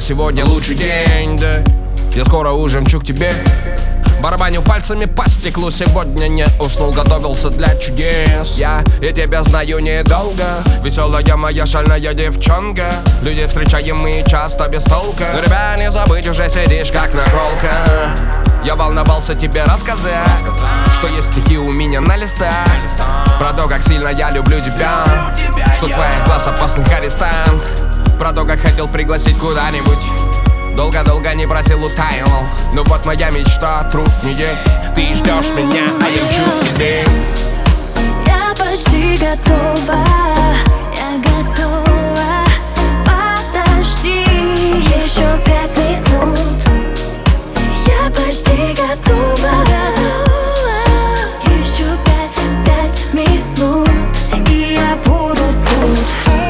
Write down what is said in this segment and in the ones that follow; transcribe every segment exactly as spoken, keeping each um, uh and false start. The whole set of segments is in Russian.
сегодня лучший день, да. Я скоро уже мчу к тебе. Барабаню пальцами по стеклу, сегодня не уснул, готовился для чудес. Я и тебя знаю недолго, веселая моя шальная девчонка. Люди встречаем мы часто без толка. Ребя, не забыть, уже сидишь как наколка. Я волновался тебе рассказать, что есть стихи у меня на листах, про то, как сильно я люблю тебя, что твоих глаз опасных арестант, про то, как хотел пригласить куда-нибудь. Долго-долго не просил, утаил. Но вот моя мечта труднее. Ты ждешь меня, а я мчу к тебе. Я почти готова, я готова. Подожди еще пять минут. Я почти готова. Еще пять, пять минут, и я буду тут.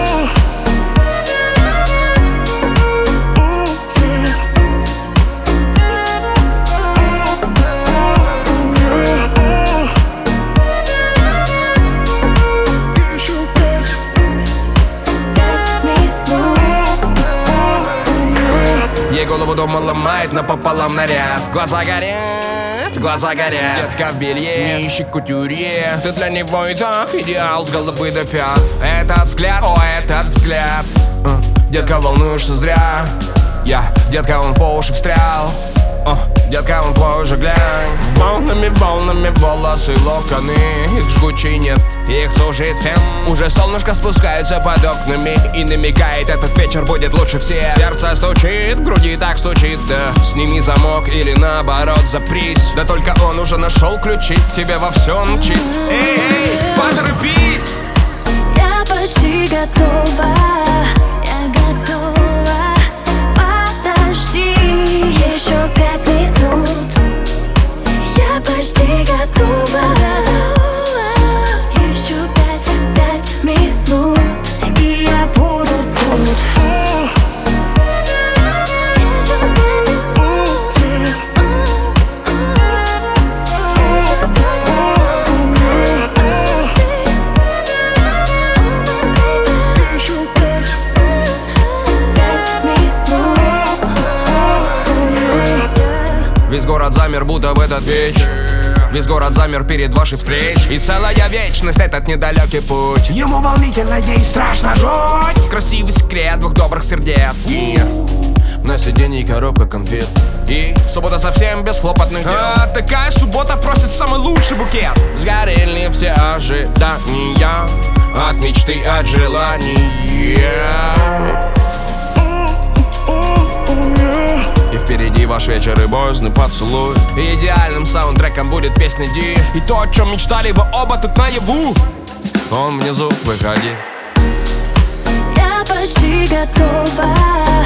Ей голову дома ломает напополам наряд. Глаза горят, глаза горят. Детка в белье, не ищи кутюрье. Ты для него и так идеал с головы до пят. Этот взгляд, о, этот взгляд. Детка, волнуешься зря. Я, детка, он по уши встрял. О, детка, он позже глянь. Волнами, волнами волосы, локоны. Их жгучий нет, их сужит фен. Уже солнышко спускается под окнами и намекает, этот вечер будет лучше всех. Сердце стучит, в груди так стучит, да. Сними замок или наоборот запрись. Да только он уже нашел ключи, тебе во всем мчит. Эй, эй, поторопись. Я почти готова, я готова. Подожди еще пять минут. Я почти готова. Еще пять, пять минут, и я буду тут. Весь город замер, будто в этот вечер. Весь город замер перед вашей встречей. И целая вечность этот недалекий путь. Ему волнительно, ей страшно жуть. Красивый секрет двух добрых сердец. И на сиденье коробка конфет. И суббота совсем без хлопотных дел. А такая суббота просит самый лучший букет. Сгорели все ожидания от мечты, от желания. И впереди ваш вечер и боязный поцелуй. И идеальным саундтреком будет песня Ди. И то, о чем мечтали вы оба тут наяву. Он внизу, выходи. Я почти готова.